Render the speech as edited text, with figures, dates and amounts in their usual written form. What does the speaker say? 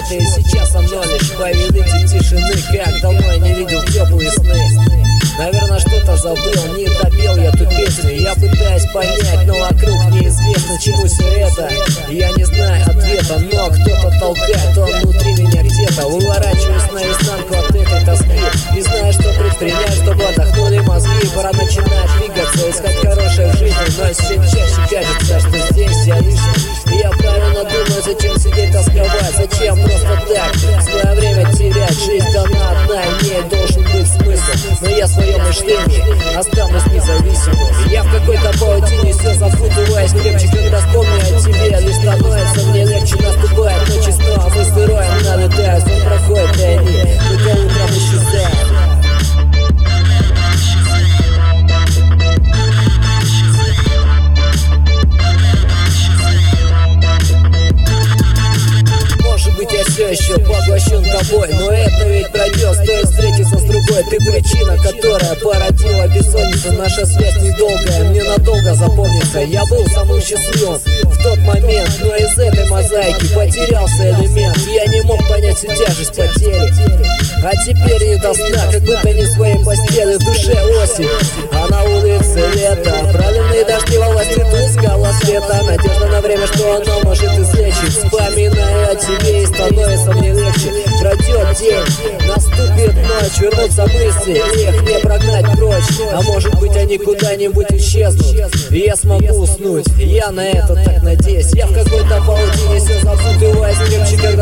ты сейчас со мной лишь повелитель тишины. Как давно я не видел теплые сны. Наверное, что-то забыл, не допел я ту песню. Я пытаюсь понять, но вокруг неизвестно, чему все это. Я не знаю ответа, но кто-то толкает, он внутри меня где-то. Уворачиваюсь наизнанку от этой тоски. Не знаю, что предпринять, чтобы отдохнули мозги. Пора начинать двигаться, искать хорошее в жизни. Но все чаще кажется, что здесь я лишний. Я правильно думаю, зачем сидеть тосковать, зачем просто так свое время терять. Жизнь дана одна, и в ней должен быть смысл. Но я свое мышление останусь независимым. Я в какой-то паутине все запутываюсь крепче, когда вспомню о тебе. Лишь становится мне легче, наступает ночь и снова мы с героем налетают. Сон проходит, и они только утром исчезают. Я все еще поглощен тобой, но это ведь пройдет, стоит встретиться с другой. Ты причина, которая породила бессонницу. Наша связь недолгая, мне надолго запомнится. Я был самым счастливым в тот момент, но из этой мозаики потерялся элемент. Я не мог понять всю тяжесть потери, а теперь не до сна, как будто не в своей постели. В душе осень, а на улице лето. Правильные дожди во власти туского света. Надежда на время, что оно может излечить. Вспоминаю о тебе и становится мне легче. Пройдет день, наступит ночь, вернутся мысли, их не прогнать прочь. А может быть они куда-нибудь исчезнут, и я смогу уснуть. Я на это так надеюсь. Я в какой-то паутине все запутываюсь крепче, когда